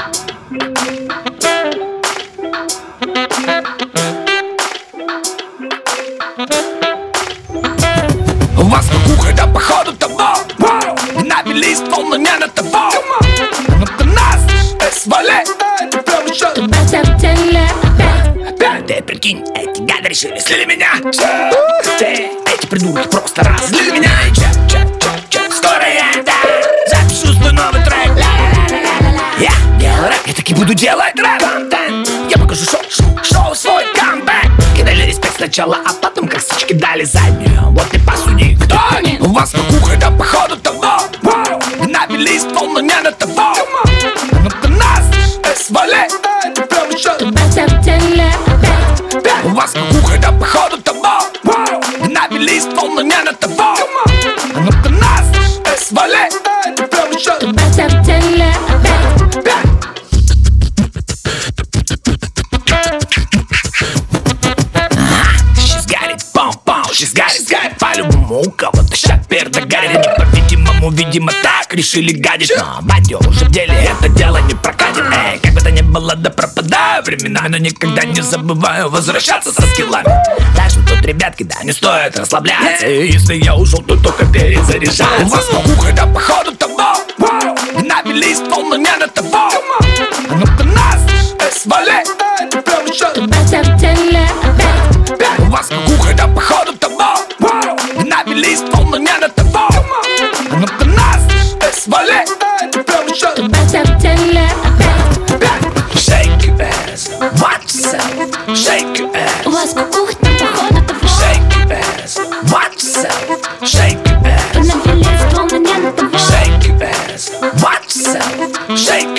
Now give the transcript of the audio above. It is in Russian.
У вас кукуха, да походу того. Набились полно не на того. Ну-ка нас, свали. Ты прям еще опять. Ты прикинь, эти гады решили слили меня. Эти придурки просто разлили меня. Скоро я, да, запишу свой новый трек. Я делаю рэп, я таки буду делать рэп. Я покажу шоу свой камбэк. Кидали респект сначала, а потом как сучки дали заднюю. Вот и посуди, кто они? У вас кукуха, да походу того. Набились полно не на того. Ну-ка нас, свали. Ты прям еще у вас кукуха, да походу того. Набились полно не на того. Ну-ка нас, свали. Ты прям еще She's got it, по-любому у кого-то щас перда горит. Не по-видимому, видимо, так решили гадить. Но, батя, уже в деле это дело не прокатит. Эй, как бы то ни было, да пропадаю временами, но никогда не забываю возвращаться со скиллами. Так что тут, ребятки, да, не стоит расслабляться. И если я ушел, то только перезаряжаться. У вас кукуха, да походу того. Набились полно не на того. А ну-ка нас, свали. Ты прям еще у вас кукуха, да походу того. Набились полно не на того. А ну-ка нас, свали. Ты прям еще shake your ass, watch yourself. Shake your ass. У вас кукуха, да походу того. Shake your ass, watch yourself. Shake your ass. Набились полно не на того. Shake your ass, watch yourself. Shake